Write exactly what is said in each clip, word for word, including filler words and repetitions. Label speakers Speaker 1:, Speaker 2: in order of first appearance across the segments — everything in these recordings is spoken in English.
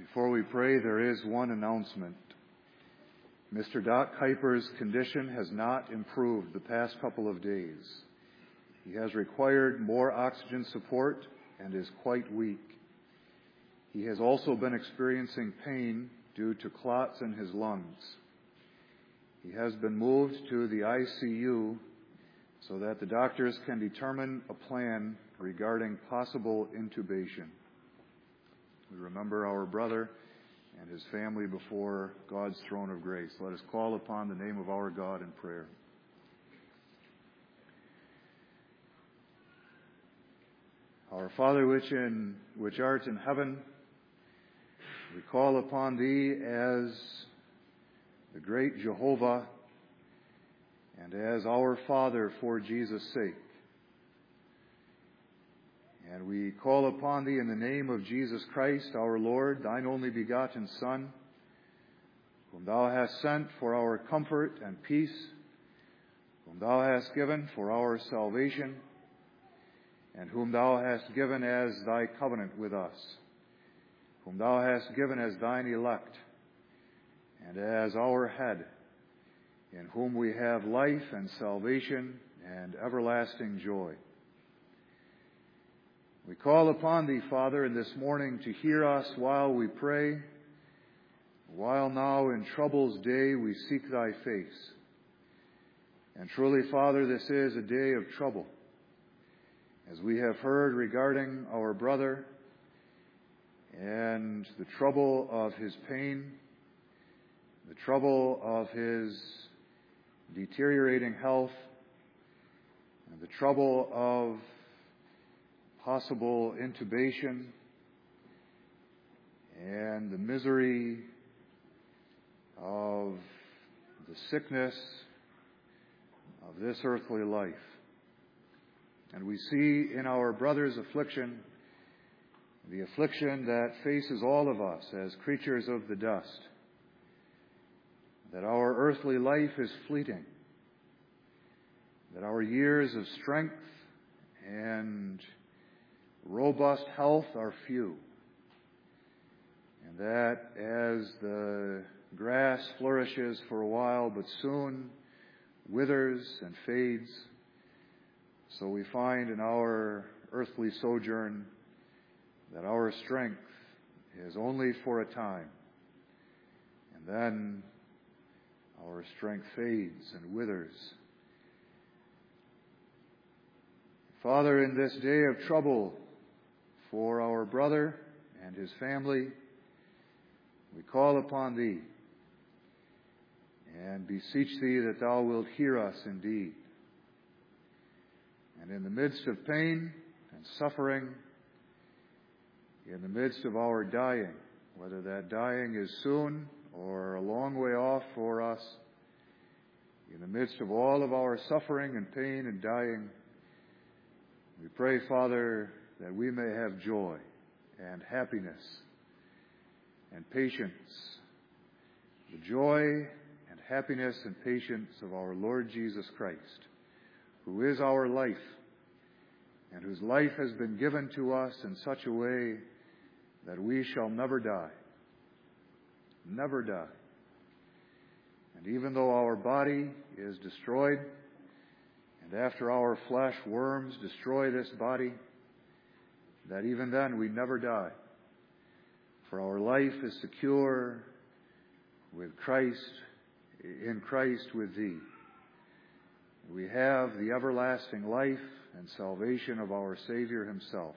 Speaker 1: Before we pray, there is one announcement. Mister Doc Kuiper's condition has not improved the past couple of days. He has required more oxygen support and is quite weak. He has also been experiencing pain due to clots in his lungs. He has been moved to the I C U so that the doctors can determine a plan regarding possible intubation. We remember our brother and his family before God's throne of grace. Let us call upon the name of our God in prayer. Our Father which in which art in heaven, we call upon Thee as the great Jehovah and as our Father for Jesus' sake. And we call upon Thee in the name of Jesus Christ, our Lord, Thine only begotten Son, whom Thou hast sent for our comfort and peace, whom Thou hast given for our salvation, and whom Thou hast given as Thy covenant with us, whom Thou hast given as Thine elect, and as our head, in whom we have life and salvation and everlasting joy. We call upon Thee, Father, in this morning to hear us while we pray, while now in trouble's day we seek Thy face. And truly, Father, this is a day of trouble. As we have heard regarding our brother and the trouble of his pain, the trouble of his deteriorating health, and the trouble of possible intubation, and the misery of the sickness of this earthly life. And we see in our brother's affliction the affliction that faces all of us as creatures of the dust, that our earthly life is fleeting, that our years of strength and robust health are few, and that as the grass flourishes for a while but soon withers and fades, so we find in our earthly sojourn that our strength is only for a time, and then our strength fades and withers. Father, in this day of trouble for our brother and his family, we call upon Thee and beseech Thee that Thou wilt hear us indeed. And in the midst of pain and suffering, in the midst of our dying, whether that dying is soon or a long way off for us, in the midst of all of our suffering and pain and dying, we pray, Father, that we may have joy and happiness and patience, the joy and happiness and patience of our Lord Jesus Christ, who is our life, and whose life has been given to us in such a way that we shall never die. Never die. And even though our body is destroyed, and after our flesh worms destroy this body, that even then we never die. For our life is secure with Christ, in Christ with Thee. We have the everlasting life and salvation of our Savior Himself.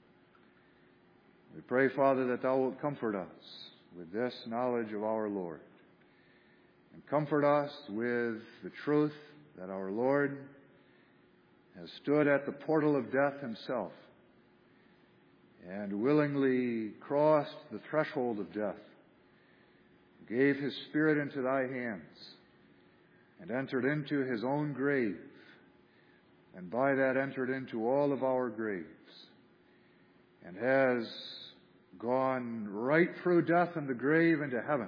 Speaker 1: We pray, Father, that Thou wilt comfort us with this knowledge of our Lord, and comfort us with the truth that our Lord has stood at the portal of death Himself and willingly crossed the threshold of death, gave His Spirit into Thy hands, and entered into His own grave, and by that entered into all of our graves, and has gone right through death and the grave into heaven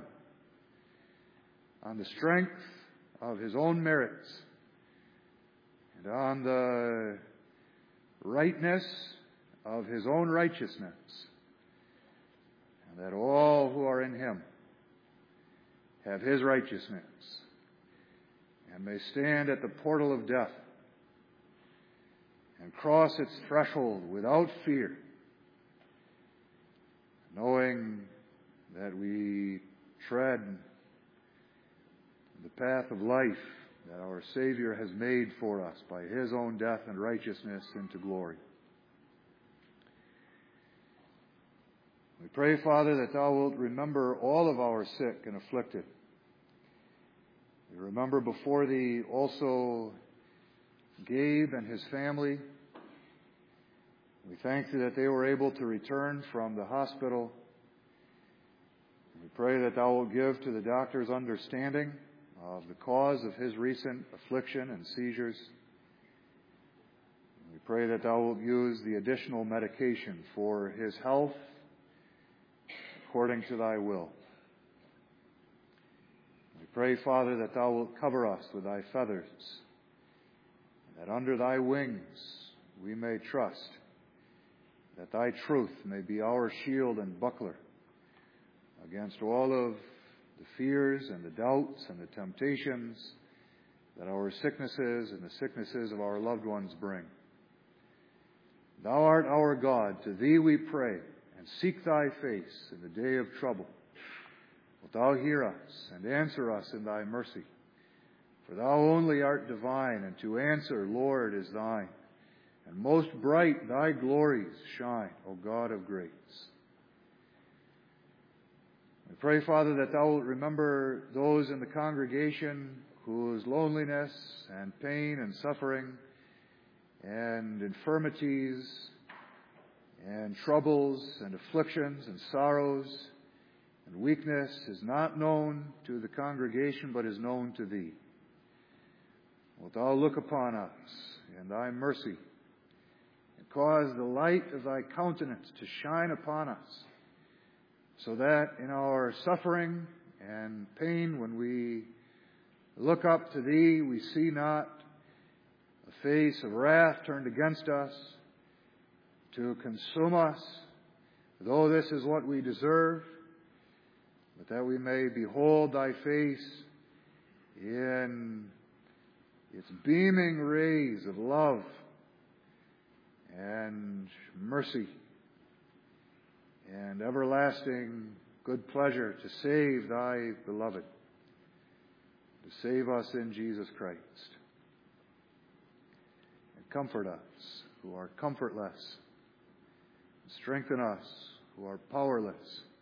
Speaker 1: on the strength of His own merits and on the rightness of His own righteousness, and that all who are in him have his righteousness, and may stand at the portal of death and cross its threshold without fear, knowing that we tread the path of life that our Savior has made for us by his own death and righteousness into glory. We pray, Father, that thou wilt remember all of our sick and afflicted. We remember before thee also Gabe and his family. We thank thee that they were able to return from the hospital. We pray that thou wilt give to the doctor's understanding of the cause of his recent affliction and seizures. We pray that thou wilt use the additional medication for his health according to thy will. We pray, Father, that thou wilt cover us with thy feathers, and that under thy wings we may trust, that thy truth may be our shield and buckler against all of the fears and the doubts and the temptations that our sicknesses and the sicknesses of our loved ones bring. Thou art our God. To thee we pray and seek thy face in the day of trouble. Wilt thou hear us and answer us in thy mercy? For thou only art divine, and to answer, Lord, is thine. And most bright thy glories shine, O God of grace. We pray, Father, that thou wilt remember those in the congregation whose loneliness and pain and suffering and infirmities and troubles and afflictions and sorrows and weakness is not known to the congregation but is known to thee. Wilt thou look upon us in thy mercy and cause the light of thy countenance to shine upon us, so that in our suffering and pain, when we look up to thee, we see not a face of wrath turned against us to consume us, though this is what we deserve, but that we may behold thy face in its beaming rays of love and mercy and everlasting good pleasure to save thy beloved, to save us in Jesus Christ. And comfort us who are comfortless, and strengthen us who are powerless,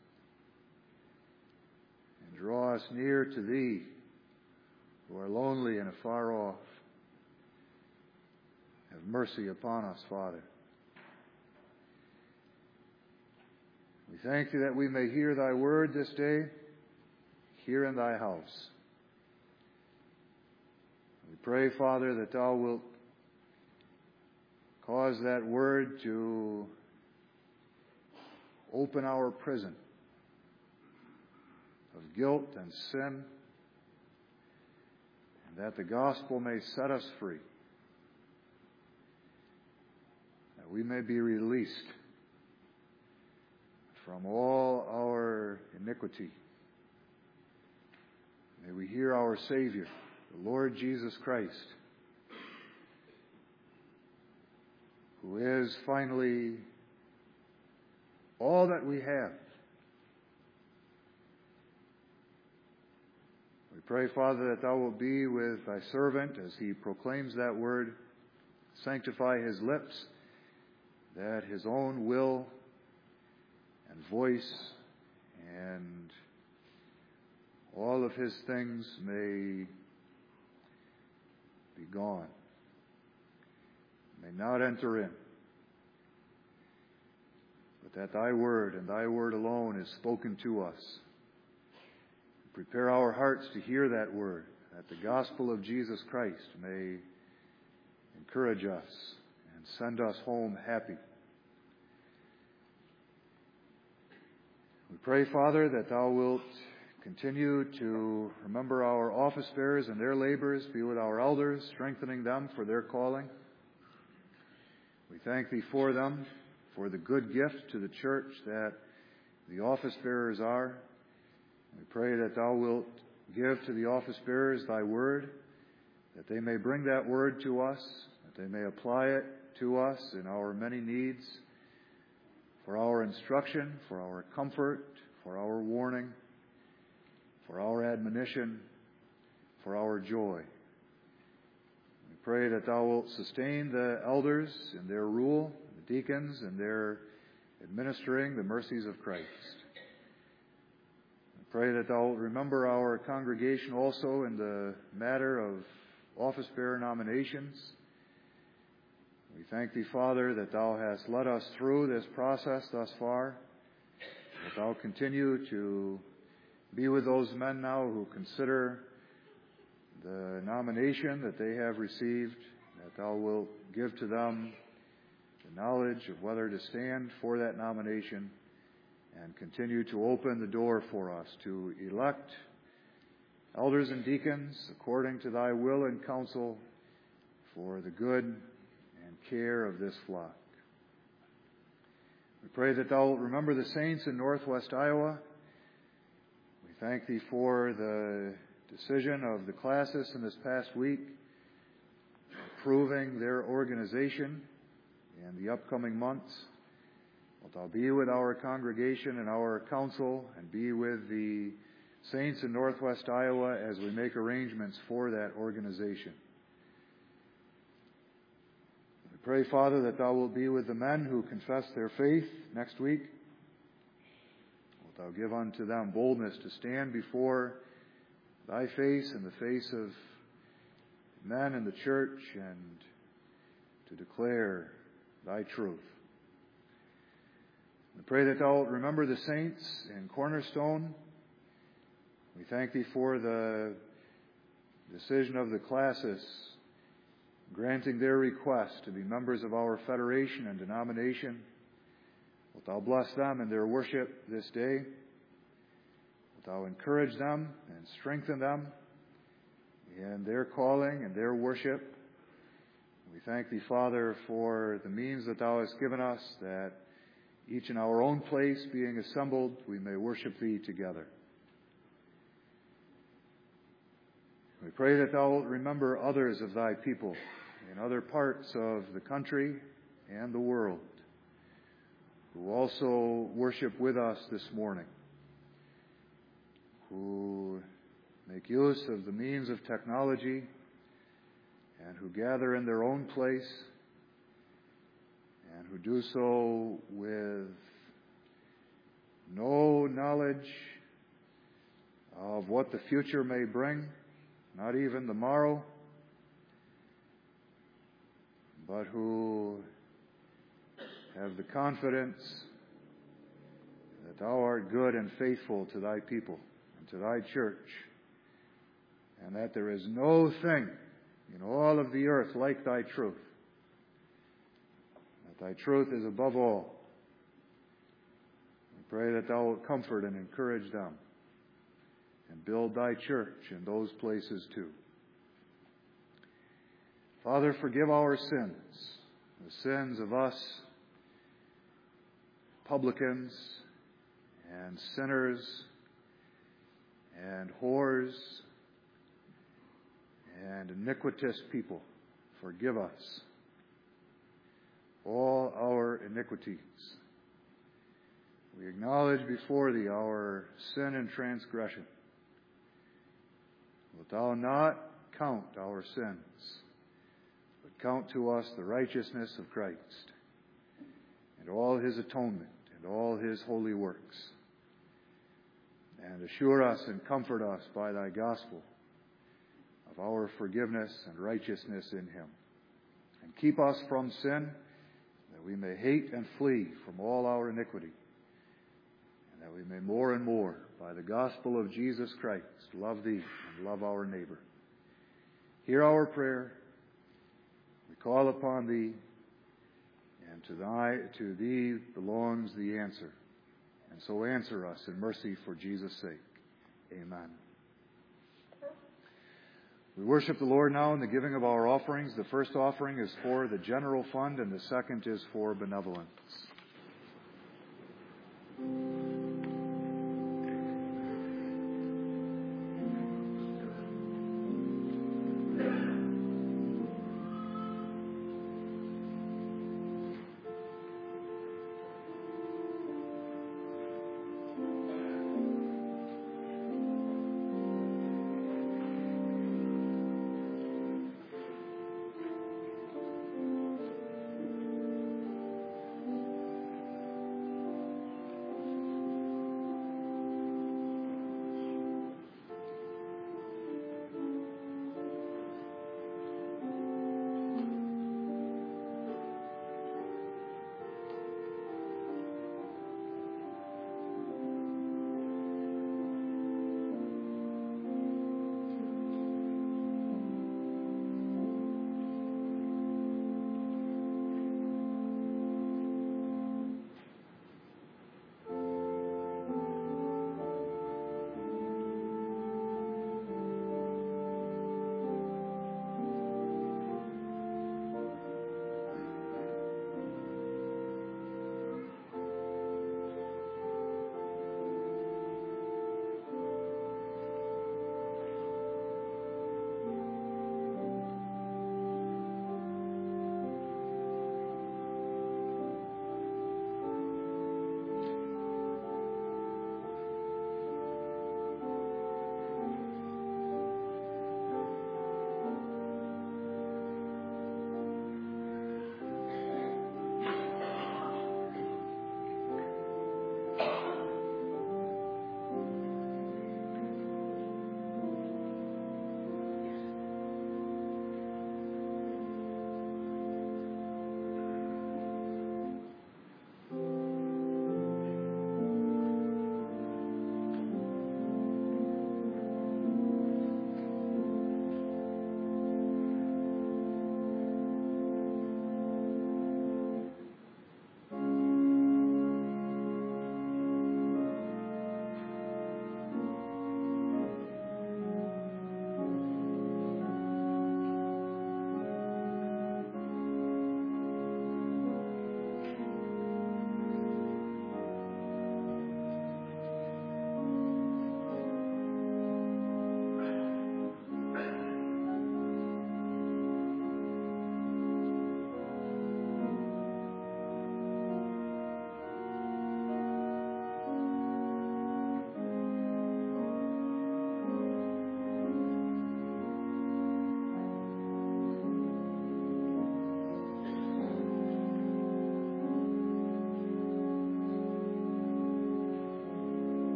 Speaker 1: and draw us near to thee who are lonely and afar off. Have mercy upon us, Father. We thank thee that we may hear thy word this day, here in thy house. We pray, Father, that thou wilt cause that word to open our prison of guilt and sin, and that the gospel may set us free, that we may be released from all our iniquity. May we hear our Savior, the Lord Jesus Christ, who is finally all that we have. We pray, Father, that thou wilt be with thy servant as he proclaims that word. Sanctify his lips, that his own will and voice and all of his things may be gone, may not enter in, but that thy word and thy word alone is spoken to us. Prepare our hearts to hear that word, that the gospel of Jesus Christ may encourage us and send us home happy. We pray, Father, that thou wilt continue to remember our office bearers and their labors. Be with our elders, strengthening them for their calling. We thank thee for them, for the good gift to the church that the office bearers are. We pray that thou wilt give to the office bearers thy word, that they may bring that word to us, that they may apply it to us in our many needs, for our instruction, for our comfort, for our warning, for our admonition, for our joy. We pray that thou wilt sustain the elders in their rule, the deacons in their administering the mercies of Christ. We pray that thou wilt remember our congregation also in the matter of office bearer nominations. We thank thee, Father, that thou hast led us through this process thus far, that thou continue to be with those men now who consider the nomination that they have received, that thou wilt give to them the knowledge of whether to stand for that nomination, and continue to open the door for us to elect elders and deacons according to thy will and counsel for the good and care of this flock. We pray that thou wilt remember the saints in Northwest Iowa. We thank thee for the decision of the classis in this past week, approving their organization in the upcoming months. Wilt thou be with our congregation and our council, and be with the saints in Northwest Iowa as we make arrangements for that organization. We pray, Father, that thou wilt be with the men who confess their faith next week. Wilt thou give unto them boldness to stand before thy face and the face of men in the church and to declare thy truth. We pray that thou wilt remember the saints in Cornerstone. We thank thee for the decision of the classis granting their request to be members of our federation and denomination. Wilt thou bless them in their worship this day? Wilt thou encourage them and strengthen them in their calling and their worship? We thank thee, Father, for the means that thou hast given us, that each in our own place being assembled, we may worship thee together. We pray that thou wilt remember others of thy people in other parts of the country and the world who also worship with us this morning, who make use of the means of technology and who gather in their own place and who do so with no knowledge of what the future may bring, not even the morrow, but who have the confidence that thou art good and faithful to thy people and to thy church, and that there is no thing in all of the earth like thy truth, that thy truth is above all. We pray that thou wilt comfort and encourage them and build thy church in those places too. Father, forgive our sins, the sins of us, publicans and sinners and whores and iniquitous people. Forgive us all our iniquities. We acknowledge before thee our sin and transgression. Wilt thou not count our sins, but count to us the righteousness of Christ and all his atonement and all his holy works, and assure us and comfort us by thy gospel of our forgiveness and righteousness in him, and keep us from sin, that we may hate and flee from all our iniquity, and that we may more and more, by the gospel of Jesus Christ, love thee and love our neighbor. Hear our prayer. We call upon thee, and to thy to thee belongs the answer. And so answer us in mercy for Jesus' sake. Amen. We worship the Lord now in the giving of our offerings. The first offering is for the general fund, and the second is for benevolence.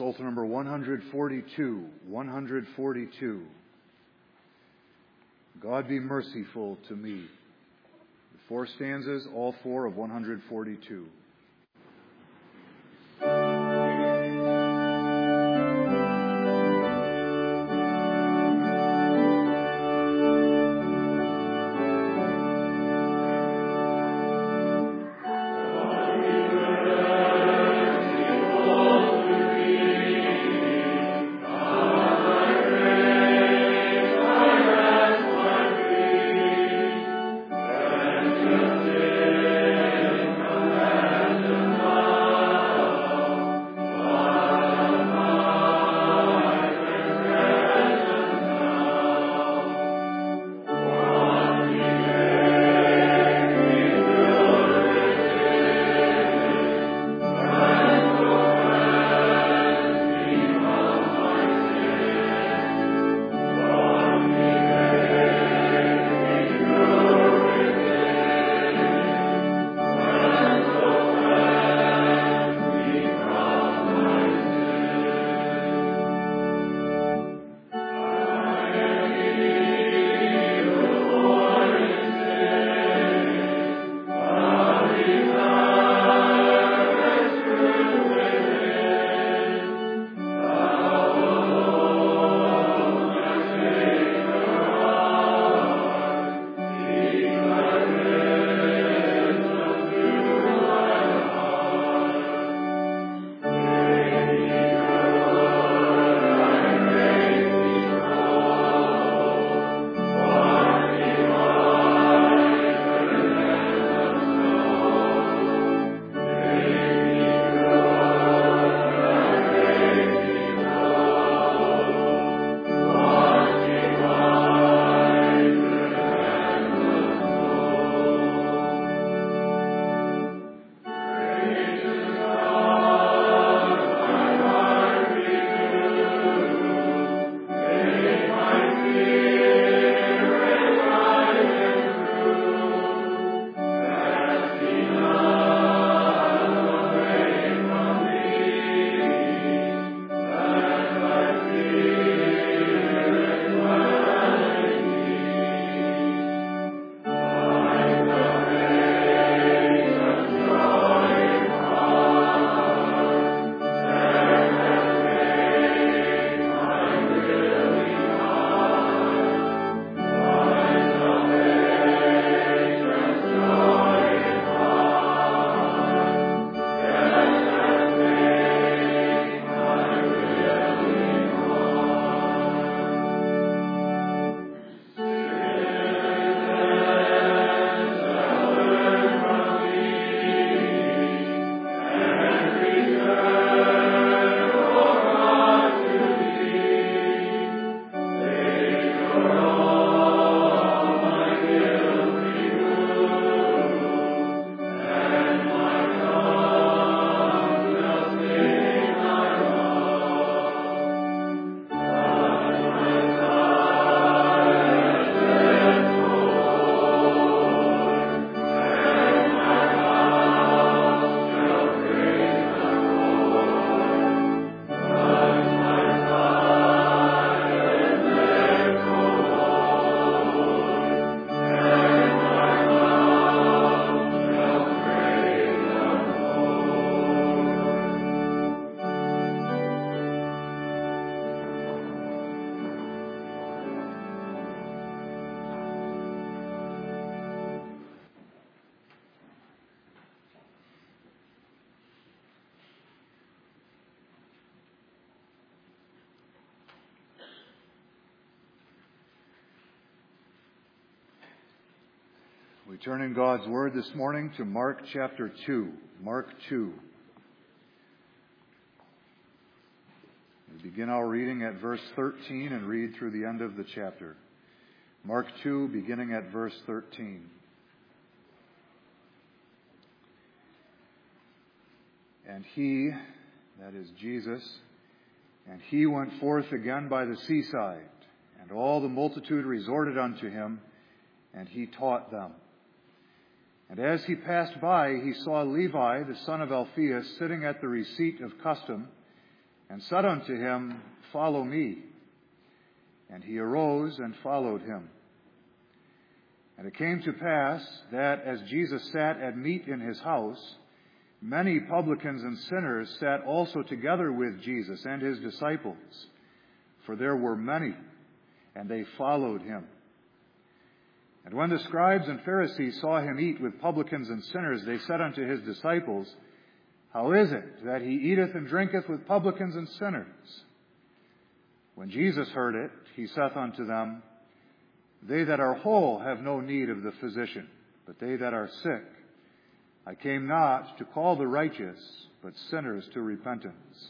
Speaker 1: Psalter number one forty-two, one forty-two. God be merciful to me. The four stanzas, all four of one forty-two. We turn in God's Word this morning to Mark chapter two. Mark two. We begin our reading at verse thirteen and read through the end of the chapter. Mark two, beginning at verse thirteen. And he, that is Jesus, and he went forth again by the seaside, and all the multitude resorted unto him, and he taught them. And as he passed by, he saw Levi, the son of Alphaeus, sitting at the receipt of custom, and said unto him, Follow me. And he arose and followed him. And it came to pass that as Jesus sat at meat in his house, many publicans and sinners sat also together with Jesus and his disciples. For there were many, and they followed him. And when the scribes and Pharisees saw him eat with publicans and sinners, they said unto his disciples, How is it that he eateth and drinketh with publicans and sinners? When Jesus heard it, he saith unto them, They that are whole have no need of the physician, but they that are sick. I came not to call the righteous, but sinners to repentance.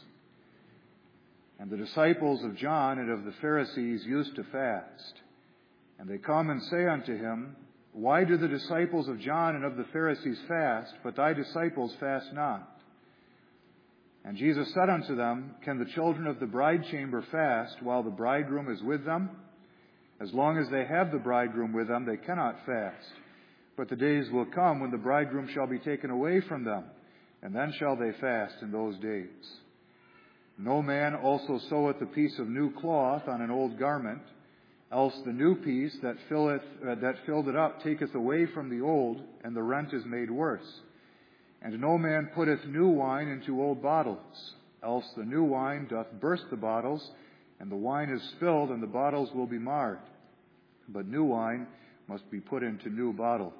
Speaker 1: And the disciples of John and of the Pharisees used to fast. And they come and say unto him, Why do the disciples of John and of the Pharisees fast, but thy disciples fast not? And Jesus said unto them, Can the children of the bride chamber fast while the bridegroom is with them? As long as they have the bridegroom with them, they cannot fast. But the days will come when the bridegroom shall be taken away from them, and then shall they fast in those days. No man also seweth a piece of new cloth on an old garment, else the new piece that filleth uh, that filled it up taketh away from the old, and the rent is made worse. And no man putteth new wine into old bottles, else the new wine doth burst the bottles, and the wine is spilled, and the bottles will be marred. But new wine must be put into new bottles.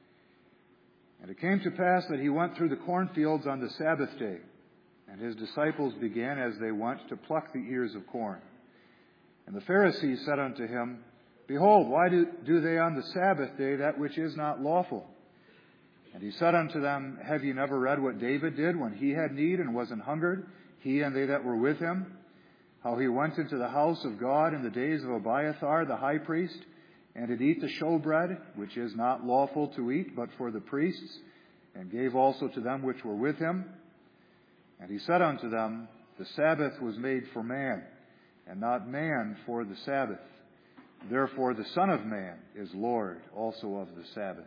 Speaker 1: And it came to pass that he went through the cornfields on the Sabbath day, and his disciples began as they went to pluck the ears of corn. And the Pharisees said unto him, Behold, why do, do they on the Sabbath day that which is not lawful? And he said unto them, Have ye never read what David did when he had need and was an hungered, he and they that were with him? How he went into the house of God in the days of Abiathar the high priest, and did eat the showbread, which is not lawful to eat, but for the priests, and gave also to them which were with him. And he said unto them, The Sabbath was made for man, and not man for the Sabbath. Therefore the Son of Man is Lord also of the Sabbath.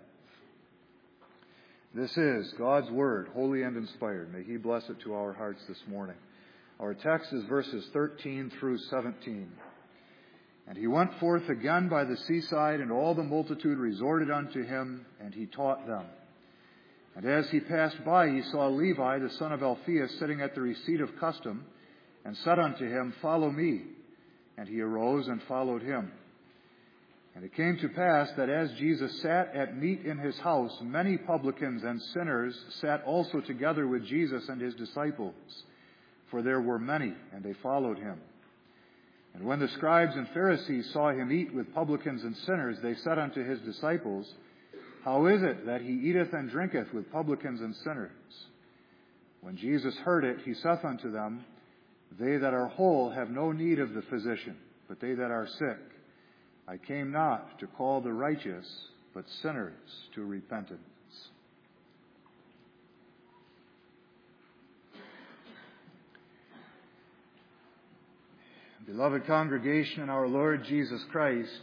Speaker 1: This is God's Word, holy and inspired. May He bless it to our hearts this morning. Our text is verses thirteen through seventeen. And he went forth again by the seaside, and all the multitude resorted unto him, and he taught them. And as he passed by, he saw Levi, the son of Alphaeus, sitting at the receipt of custom, and said unto him, Follow me. And he arose and followed him. And it came to pass that as Jesus sat at meat in his house, many publicans and sinners sat also together with Jesus and his disciples. For there were many, and they followed him. And when the scribes and Pharisees saw him eat with publicans and sinners, they said unto his disciples, How is it that he eateth and drinketh with publicans and sinners? When Jesus heard it, he saith unto them, They that are whole have no need of the physician, but they that are sick. I came not to call the righteous, but sinners to repentance. Beloved congregation in our Lord Jesus Christ,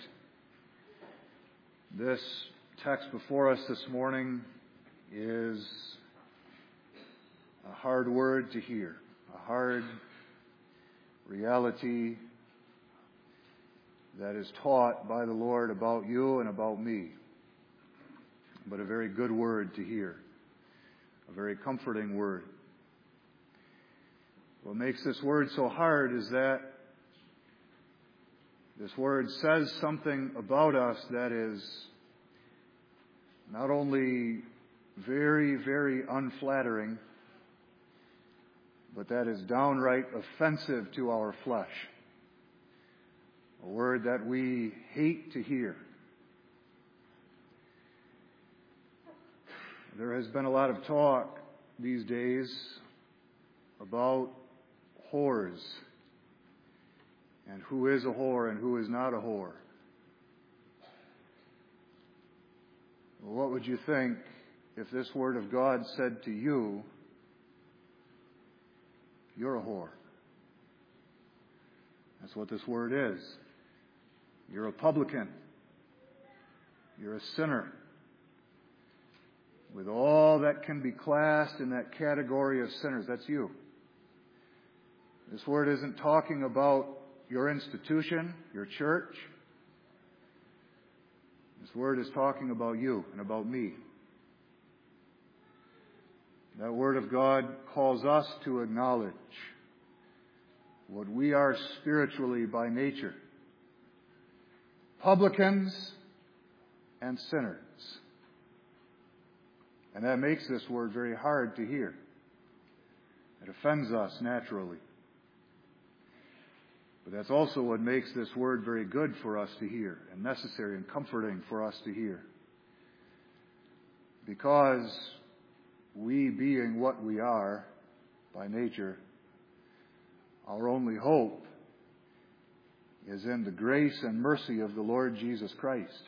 Speaker 1: this text before us this morning is a hard word to hear, a hard reality that is taught by the Lord about you and about me, but a very good word to hear, a very comforting word. What makes this word so hard is that this word says something about us that is not only very, very unflattering, but that is downright offensive to our flesh. A word that we hate to hear. There has been a lot of talk these days about whores, and who is a whore and who is not a whore. Well, what would you think if this word of God said to you, you're a whore? That's what this word is. You're a publican. You're a sinner. With all that can be classed in that category of sinners, that's you. This word isn't talking about your institution, your church. This word is talking about you and about me. That word of God calls us to acknowledge what we are spiritually by nature. Publicans and sinners. And that makes this word very hard to hear. It offends us naturally. But that's also what makes this word very good for us to hear and necessary and comforting for us to hear. Because we, being what we are by nature, our only hope is in the grace and mercy of the Lord Jesus Christ.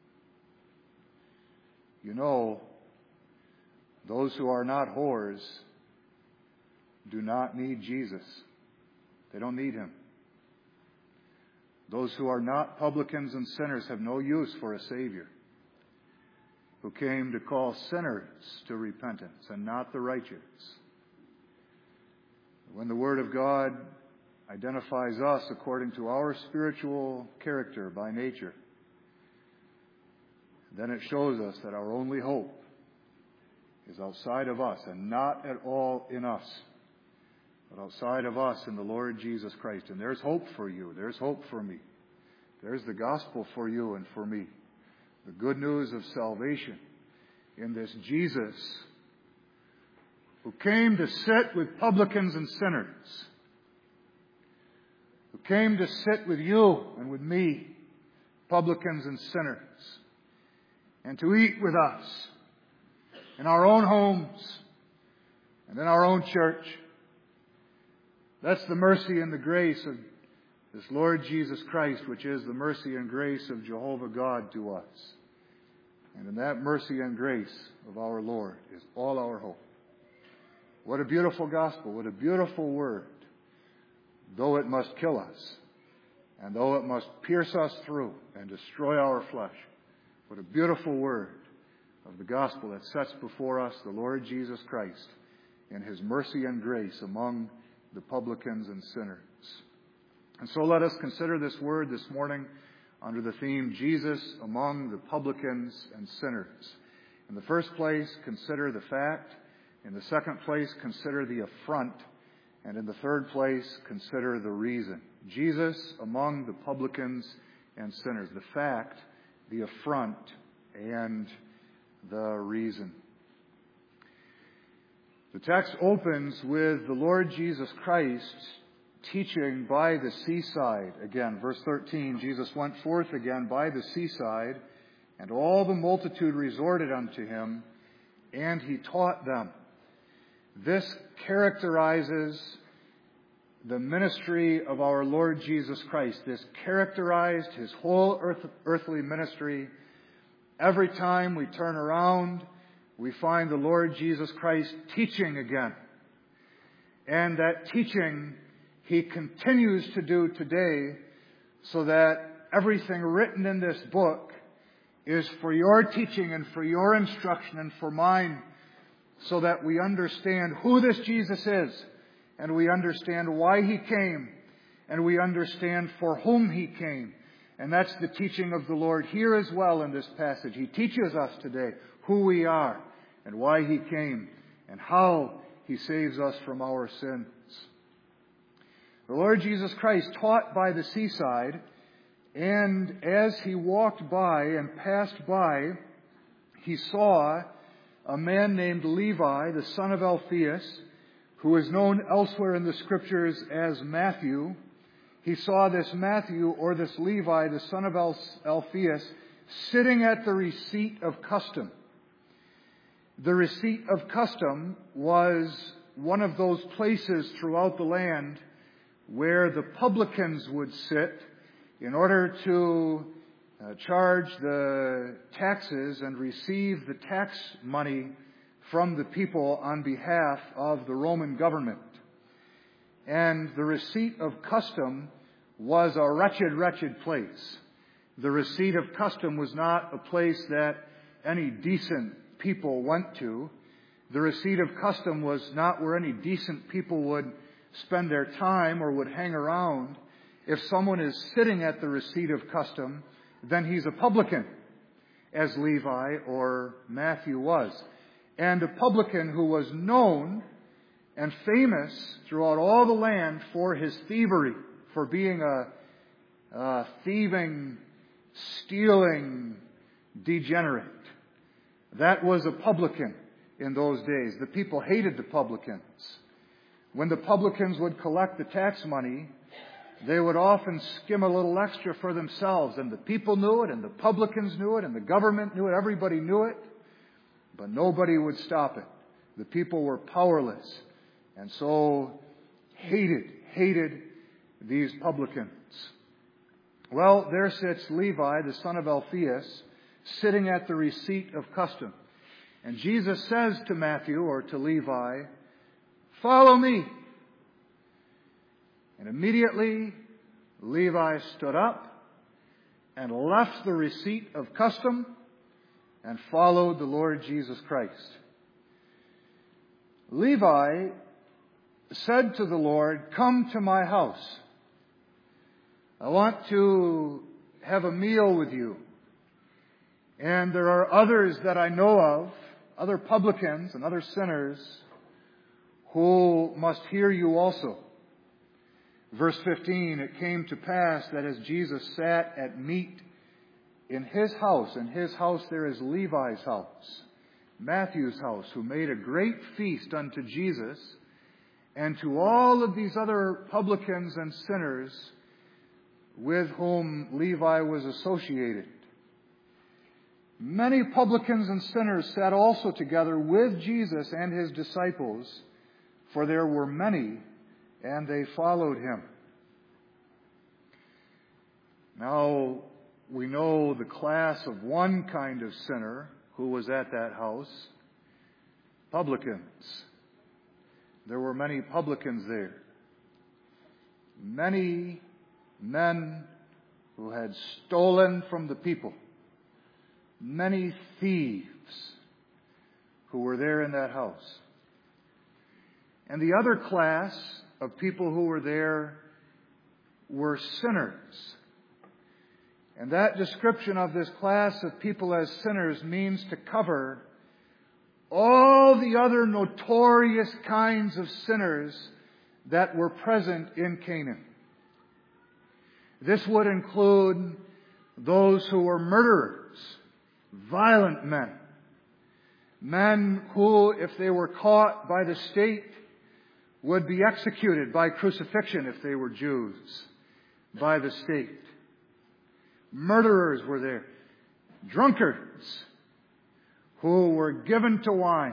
Speaker 1: You know, those who are not whores do not need Jesus. They don't need Him. Those who are not publicans and sinners have no use for a Savior who came to call sinners to repentance and not the righteous. When the Word of God identifies us according to our spiritual character by nature, then it shows us that our only hope is outside of us and not at all in us, but outside of us in the Lord Jesus Christ. And there's hope for you. There's hope for me. There's the gospel for you and for me. The good news of salvation in this Jesus who came to sit with publicans and sinners, who came to sit with you and with me, publicans and sinners, and to eat with us in our own homes and in our own church. That's the mercy and the grace of this Lord Jesus Christ, which is the mercy and grace of Jehovah God to us. And in that mercy and grace of our Lord is all our hope. What a beautiful gospel, what a beautiful word, though it must kill us, and though it must pierce us through and destroy our flesh. What a beautiful word of the gospel that sets before us the Lord Jesus Christ in His mercy and grace among the publicans and sinners. And so let us consider this word this morning under the theme, Jesus among the publicans and sinners. In the first place, consider the fact. In the second place, consider the affront. And in the third place, consider the reason. Jesus among the publicans and sinners. The fact, the affront, and the reason. The text opens with the Lord Jesus Christ teaching by the seaside. Again, verse thirteen, Jesus went forth again by the seaside, and all the multitude resorted unto him, and he taught them. This characterizes the ministry of our Lord Jesus Christ. This characterized His whole earth, earthly ministry. Every time we turn around, we find the Lord Jesus Christ teaching again. And that teaching He continues to do today, so that everything written in this book is for your teaching and for your instruction and for mine, so that we understand who this Jesus is, and we understand why He came, and we understand for whom He came. And that's the teaching of the Lord here as well in this passage. He teaches us today who we are and why He came and how He saves us from our sins. The Lord Jesus Christ taught by the seaside, and as He walked by and passed by, He saw a man named Levi, the son of Alphaeus, who is known elsewhere in the Scriptures as Matthew. He saw this Matthew, or this Levi, the son of Alphaeus, sitting at the receipt of custom. The receipt of custom was one of those places throughout the land where the publicans would sit in order to uh, charge the taxes and receive the tax money from the people on behalf of the Roman government. And the receipt of custom was a wretched, wretched place. The receipt of custom was not a place that any decent people went to. The receipt of custom was not where any decent people would spend their time or would hang around, if someone is sitting at the receipt of custom, then he's a publican, as Levi or Matthew was. And a publican who was known and famous throughout all the land for his thievery, for being a, a thieving, stealing degenerate. That was a publican in those days. The people hated the publicans. When the publicans would collect the tax money, they would often skim a little extra for themselves. And the people knew it, and the publicans knew it, and the government knew it. Everybody knew it. But nobody would stop it. The people were powerless. And so hated, hated these publicans. Well, there sits Levi, the son of Alphaeus, sitting at the receipt of custom. And Jesus says to Matthew or to Levi, "Follow me." And immediately Levi stood up and left the receipt of custom and followed the Lord Jesus Christ. Levi said to the Lord, "Come to my house. I want to have a meal with you. And there are others that I know of, other publicans and other sinners, who must hear you also." Verse fifteen, it came to pass that as Jesus sat at meat in his house, in his house there is Levi's house, Matthew's house, who made a great feast unto Jesus, and to all of these other publicans and sinners with whom Levi was associated. Many publicans and sinners sat also together with Jesus and his disciples, for there were many, and they followed him. Now, we know the class of one kind of sinner who was at that house, publicans. There were many publicans there. Many men who had stolen from the people. Many thieves who were there in that house. And the other class of people who were there were sinners. And that description of this class of people as sinners means to cover all the other notorious kinds of sinners that were present in Canaan. This would include those who were murderers, violent men, men who, if they were caught by the state, would be executed by crucifixion if they were Jews, by the state. Murderers were there. Drunkards who were given to wine.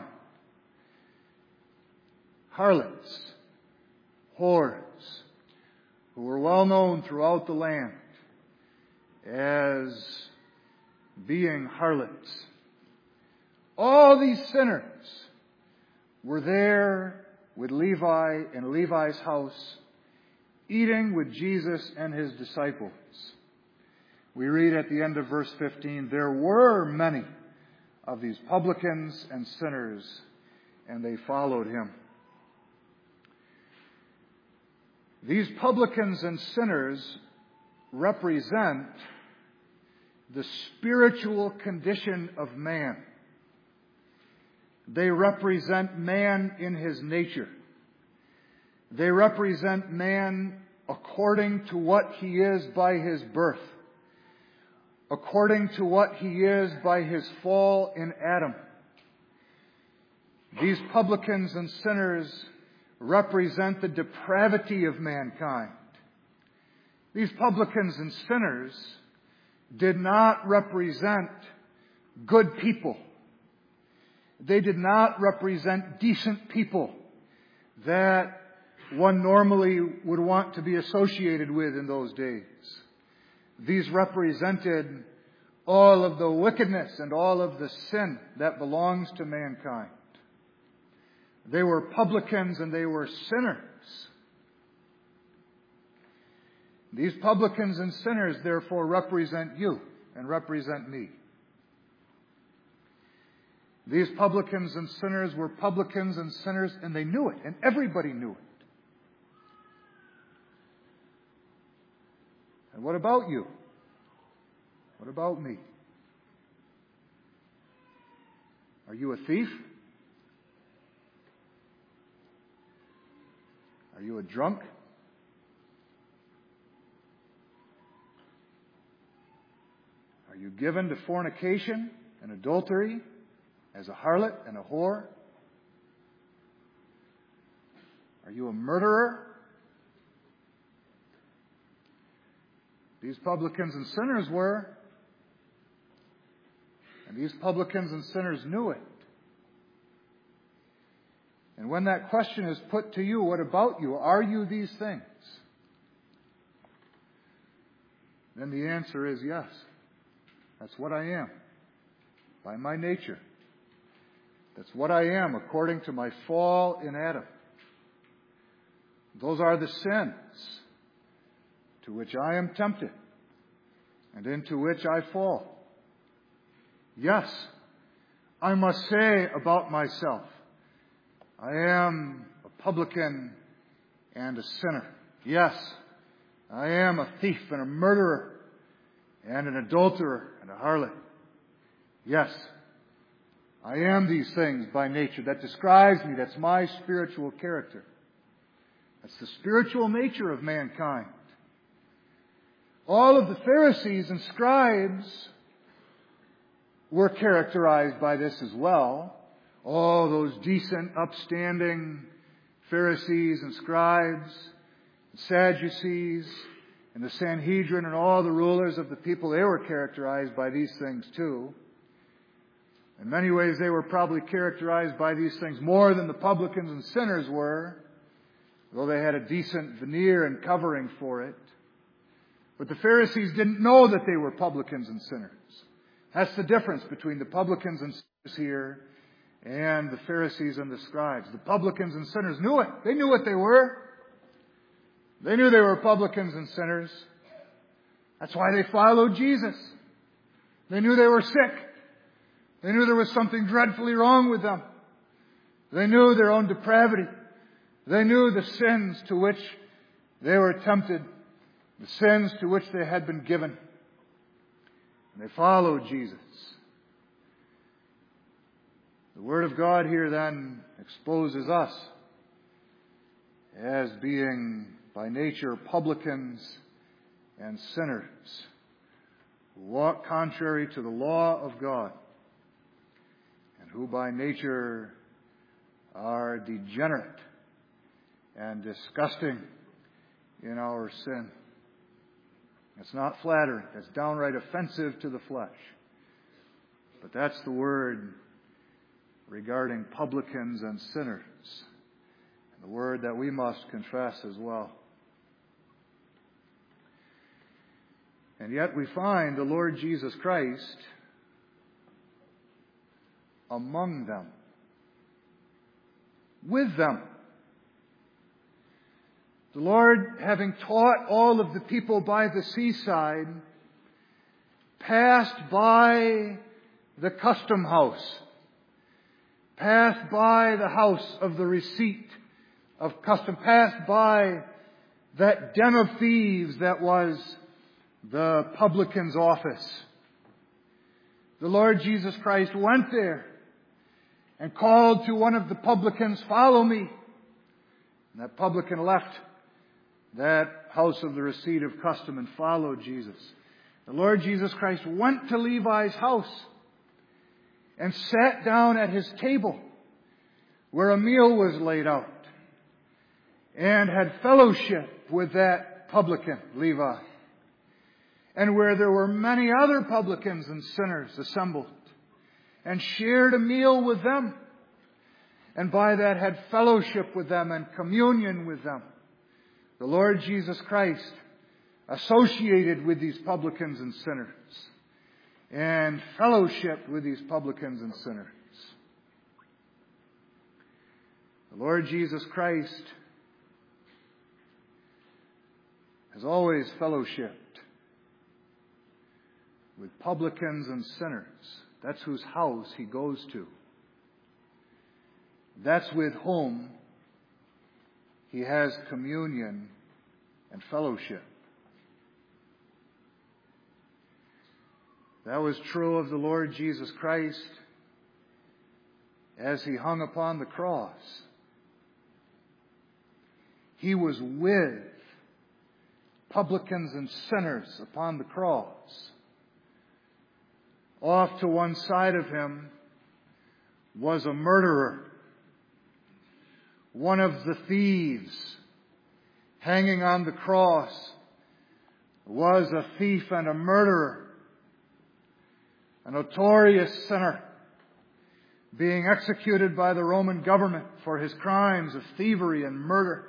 Speaker 1: Harlots, whores, who were well known throughout the land as being harlots. All these sinners were there with Levi in Levi's house, eating with Jesus and his disciples. We read at the end of verse fifteen, there were many of these publicans and sinners, and they followed him. These publicans and sinners represent the spiritual condition of man. They represent man in his nature. They represent man according to what he is by his birth, according to what he is by his fall in Adam. These publicans and sinners represent the depravity of mankind. These publicans and sinners did not represent good people. They did not represent decent people that one normally would want to be associated with in those days. These represented all of the wickedness and all of the sin that belongs to mankind. They were publicans and they were sinners. These publicans and sinners, therefore, represent you and represent me. These publicans and sinners were publicans and sinners, and they knew it, and everybody knew it. And what about you? What about me? Are you a thief? Are you a drunk? Are you given to fornication and adultery as a harlot and a whore? Are you a murderer? These publicans and sinners were. And these publicans and sinners knew it. And when that question is put to you, what about you? Are you these things? Then the answer is yes. That's what I am. By my nature. That's what I am according to my fall in Adam. Those are the sins to which I am tempted and into which I fall. Yes, I must say about myself, I am a publican and a sinner. Yes, I am a thief and a murderer and an adulterer and a harlot. Yes, I am these things by nature. That describes me. That's my spiritual character. That's the spiritual nature of mankind. All of the Pharisees and scribes were characterized by this as well. All those decent, upstanding Pharisees and scribes, and Sadducees, and the Sanhedrin and all the rulers of the people, they were characterized by these things too. In many ways, they were probably characterized by these things more than the publicans and sinners were, though they had a decent veneer and covering for it. But the Pharisees didn't know that they were publicans and sinners. That's the difference between the publicans and sinners here and the Pharisees and the scribes. The publicans and sinners knew it. They knew what they were. They knew they were publicans and sinners. That's why they followed Jesus. They knew they were sick. They knew there was something dreadfully wrong with them. They knew their own depravity. They knew the sins to which they were tempted, the sins to which they had been given. And they followed Jesus. The Word of God here then exposes us as being by nature publicans and sinners who walk contrary to the law of God and who by nature are degenerate and disgusting in our sin. It's not flattering. That's downright offensive to the flesh. But that's the word regarding publicans and sinners. And the word that we must confess as well. And yet we find the Lord Jesus Christ among them. With them. The Lord, having taught all of the people by the seaside, passed by the custom house, passed by the house of the receipt of custom, passed by that den of thieves that was the publican's office. The Lord Jesus Christ went there and called to one of the publicans, "Follow me." And that publican left that house of the receipt of custom and followed Jesus. The Lord Jesus Christ went to Levi's house and sat down at his table where a meal was laid out and had fellowship with that publican, Levi, and where there were many other publicans and sinners assembled, and shared a meal with them, and by that had fellowship with them and communion with them. The Lord Jesus Christ associated with these publicans and sinners and fellowship with these publicans and sinners. The Lord Jesus Christ has always fellowshipped with publicans and sinners. That's whose house he goes to. That's with whom he has communion and fellowship. That was true of the Lord Jesus Christ as He hung upon the cross. He was with publicans and sinners upon the cross. Off to one side of Him was a murderer, one of the thieves. Hanging on the cross was a thief and a murderer, a notorious sinner, being executed by the Roman government for his crimes of thievery and murder.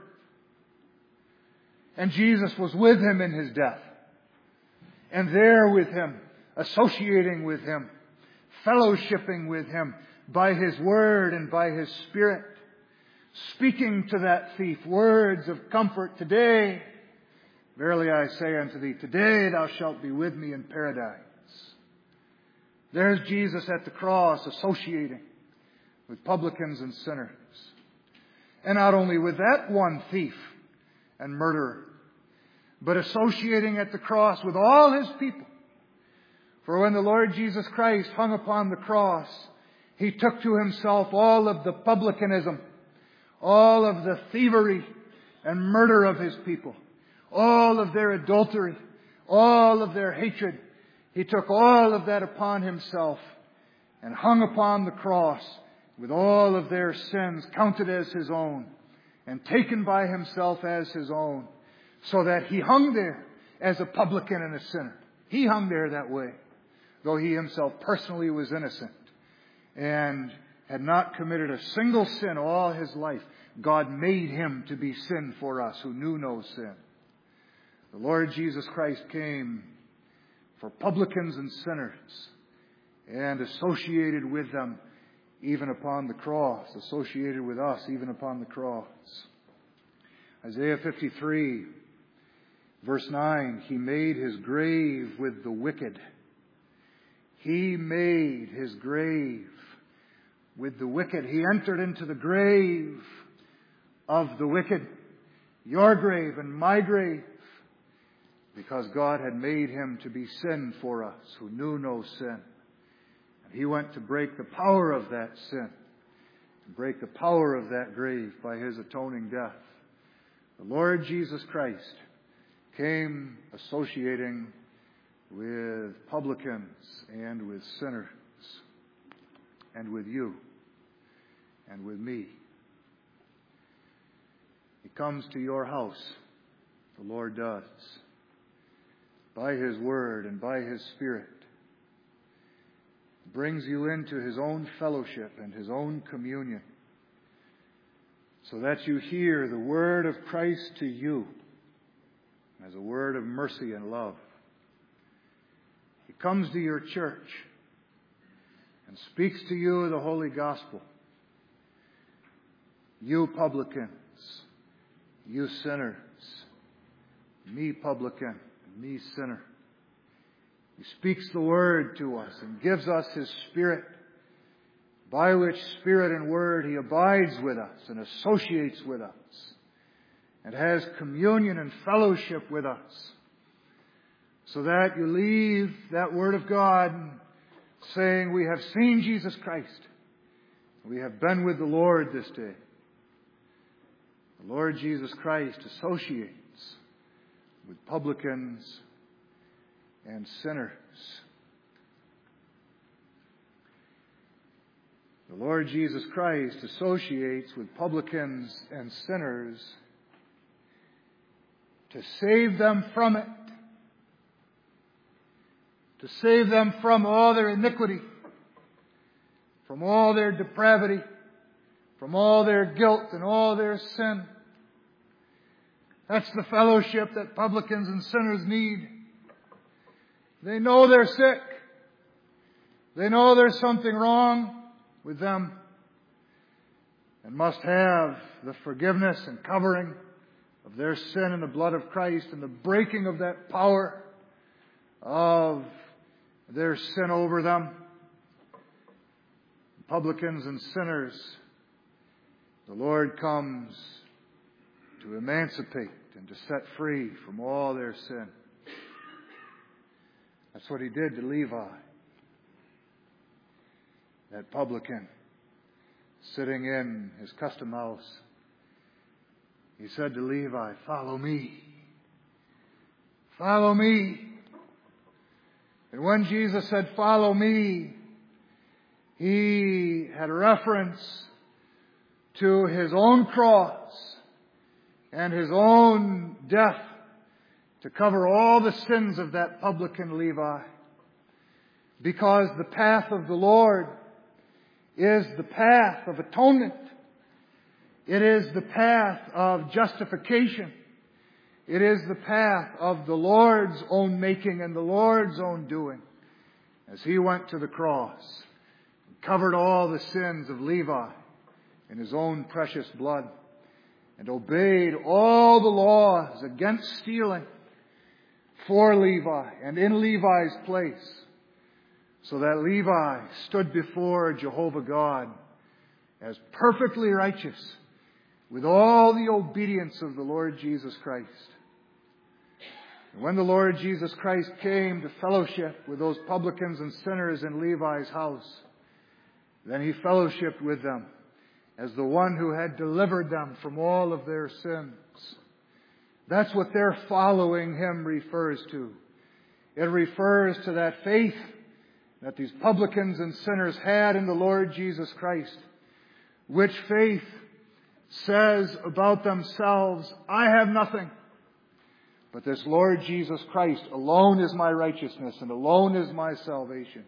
Speaker 1: And Jesus was with him in his death, and there with him, associating with him, fellowshipping with him by His Word and by His Spirit, speaking to that thief words of comfort. Today, verily I say unto thee, today thou shalt be with me in paradise. There's Jesus at the cross associating with publicans and sinners. And not only with that one thief and murderer, but associating at the cross with all His people. For when the Lord Jesus Christ hung upon the cross, He took to Himself all of the publicanism, all of the thievery and murder of His people, all of their adultery, all of their hatred. He took all of that upon Himself and hung upon the cross with all of their sins counted as His own and taken by Himself as His own, so that He hung there as a publican and a sinner. He hung there that way, though He Himself personally was innocent and had not committed a single sin all His life. God made Him to be sin for us who knew no sin. The Lord Jesus Christ came for publicans and sinners and associated with them even upon the cross, associated with us even upon the cross. Isaiah fifty-three, verse nine, He made His grave with the wicked. He made His grave with the wicked. He entered into the grave of the wicked, your grave and my grave, because God had made Him to be sin for us who knew no sin. And He went to break the power of that sin, to break the power of that grave by His atoning death. The Lord Jesus Christ came associating with publicans and with sinners and with you and with me. He comes to your house, the Lord does, by His Word and by His Spirit. Brings you into His own fellowship and His own communion, so that you hear the Word of Christ to you as a word of mercy and love. He comes to your church and speaks to you the Holy Gospel. You publicans, you sinners, me publican, me sinner. He speaks the Word to us and gives us His Spirit, by which Spirit and Word He abides with us and associates with us and has communion and fellowship with us, so that you leave that Word of God saying, we have seen Jesus Christ. We have been with the Lord this day. The Lord Jesus Christ associates with publicans and sinners. The Lord Jesus Christ associates with publicans and sinners to save them from it, to save them from all their iniquity, from all their depravity, from all their guilt and all their sin. That's the fellowship that publicans and sinners need. They know they're sick. They know there's something wrong with them and must have the forgiveness and covering of their sin in the blood of Christ and the breaking of that power of their sin over them. Publicans and sinners, the Lord comes to emancipate and to set free from all their sin. That's what He did to Levi. that publican sitting in his custom house, he said to Levi, "Follow me. Follow me." And when Jesus said, "Follow me," he had reference to his own cross and his own death to cover all the sins of that publican Levi. Because the path of the Lord is the path of atonement. It is the path of justification. It is the path of the Lord's own making and the Lord's own doing. As He went to the cross and covered all the sins of Levi in His own precious blood and obeyed all the laws against stealing for Levi and in Levi's place, so that Levi stood before Jehovah God as perfectly righteous with all the obedience of the Lord Jesus Christ. And when the Lord Jesus Christ came to fellowship with those publicans and sinners in Levi's house, then He fellowshiped with them as the one who had delivered them from all of their sins. That's what their following Him refers to. It refers to that faith that these publicans and sinners had in the Lord Jesus Christ, which faith says about themselves, "I have nothing, but this Lord Jesus Christ alone is my righteousness and alone is my salvation."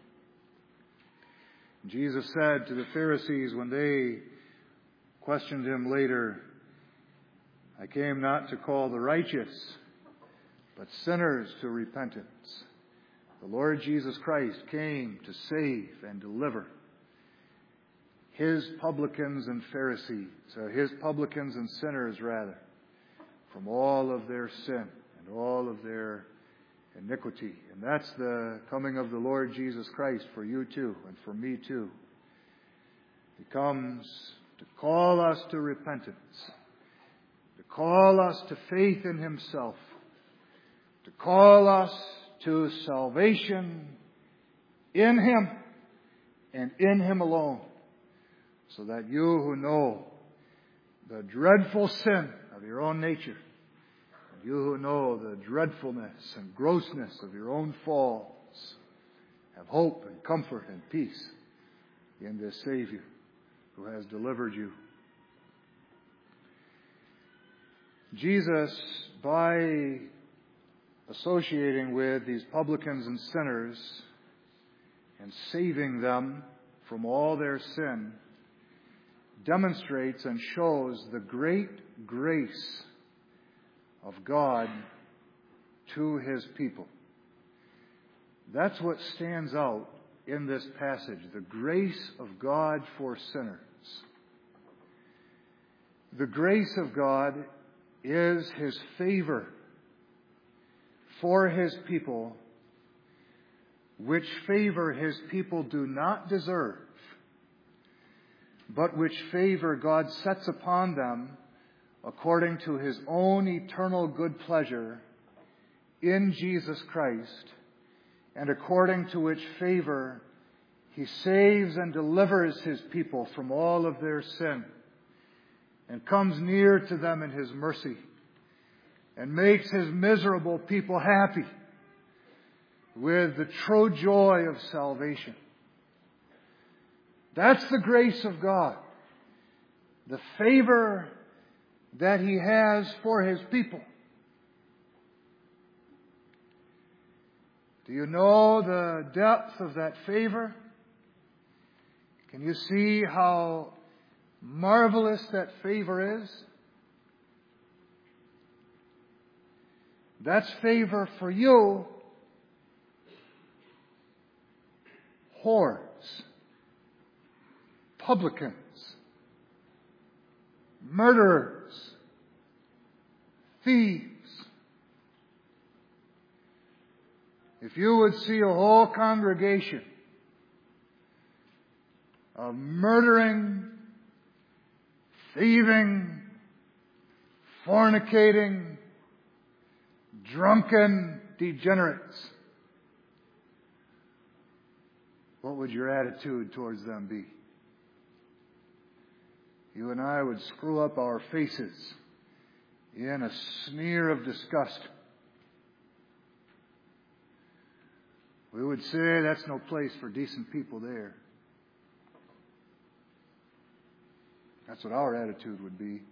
Speaker 1: Jesus said to the Pharisees when they questioned Him later, "I came not to call the righteous, but sinners to repentance." The Lord Jesus Christ came to save and deliver His publicans and Pharisees, or His publicans and sinners rather, from all of their sin and all of their iniquity. And that's the coming of the Lord Jesus Christ for you too and for me too. He comes to call us to repentance, to call us to faith in Himself, to call us to salvation in Him and in Him alone, so that you who know the dreadful sin of your own nature, and you who know the dreadfulness and grossness of your own falls, have hope and comfort and peace in this Savior who has delivered you. Jesus, by associating with these publicans and sinners and saving them from all their sin, demonstrates and shows the great grace of God to His people. That's what stands out in this passage, the grace of God for sinners. The grace of God is His favor for His people, which favor His people do not deserve, but which favor God sets upon them according to His own eternal good pleasure in Jesus Christ, and according to which favor He saves and delivers His people from all of their sin, and comes near to them in His mercy, and makes His miserable people happy with the true joy of salvation. That's the grace of God, the favor that He has for His people. Do you know the depth of that favor? Can you see how marvelous that favor is? That's favor for you, whores, publicans, murderers, thieves. If you would see a whole congregation of murdering, thieving, fornicating, drunken degenerates, what would your attitude towards them be? You and I would screw up our faces in a sneer of disgust. We would say, that's no place for decent people there. That's what our attitude would be.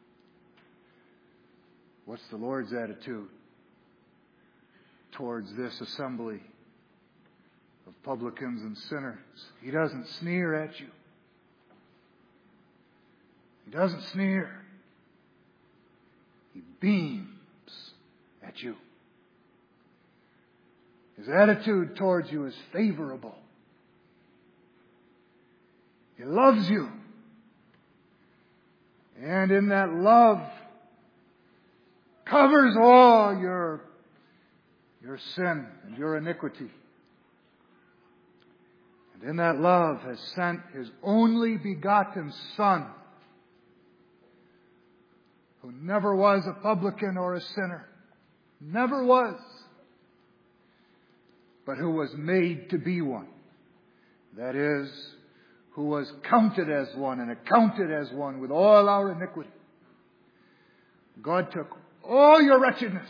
Speaker 1: What's the Lord's attitude towards this assembly of publicans and sinners? He doesn't sneer at you. He doesn't sneer. He beams at you. His attitude towards you is favorable. He loves you. And in that love covers all your, your sin and your iniquity. And in that love has sent His only begotten Son, who never was a publican or a sinner. Never was. But who was made to be one. That is, who was counted as one and accounted as one with all our iniquity. God took all your wretchedness,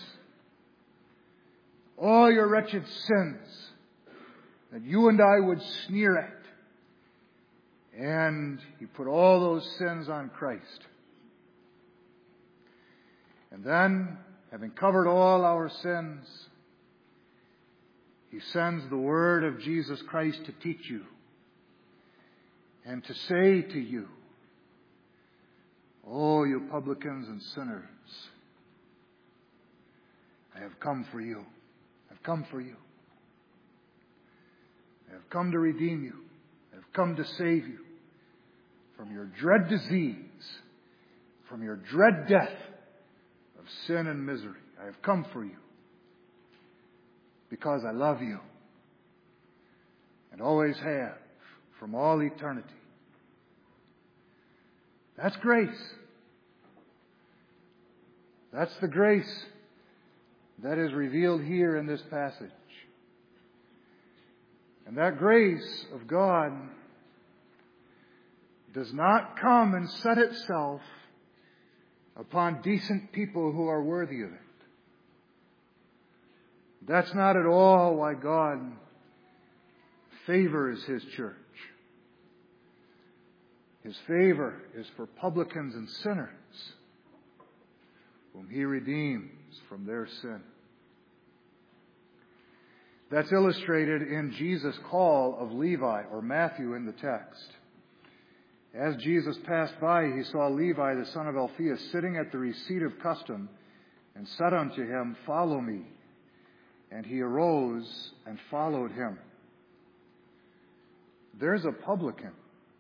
Speaker 1: all your wretched sins that you and I would sneer at, and He put all those sins on Christ. And then, having covered all our sins, He sends the word of Jesus Christ to teach you and to say to you, "Oh, you publicans and sinners, I have come for you. I've come for you. I have come to redeem you. I have come to save you from your dread disease, from your dread death of sin and misery. I have come for you because I love you and always have from all eternity." That's grace. That's the grace that is revealed here in this passage. And that grace of God does not come and set itself upon decent people who are worthy of it. That's not at all why God favors His church. His favor is for publicans and sinners, whom He redeems from their sin. That's illustrated in Jesus' call of Levi, or Matthew in the text. As Jesus passed by, He saw Levi, the son of Alphaeus, sitting at the receipt of custom, and said unto him, "Follow me." And he arose and followed Him. There's a publican.